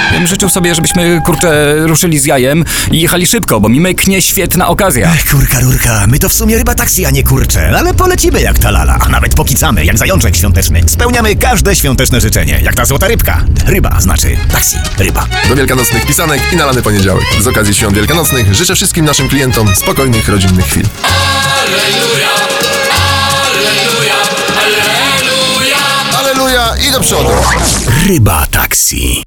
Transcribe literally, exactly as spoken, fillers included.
Bym życzył sobie, żebyśmy, kurczę, ruszyli z jajem i jechali szybko, bo mi myknie świetna okazja. Ech, kurka, rurka, my to w sumie ryba taksi, a nie kurcze, ale polecimy jak ta lala, a nawet pokicamy jak zajączek świąteczny. Spełniamy każde świąteczne życzenie, jak ta złota rybka. Ryba znaczy taksi, ryba. Do wielkanocnych pisanek i na lany poniedziałek. Z okazji świąt wielkanocnych życzę wszystkim naszym klientom spokojnych, rodzinnych chwil. Alleluja, alleluja, alleluja. Aleluja i do przodu! Ryba taksi.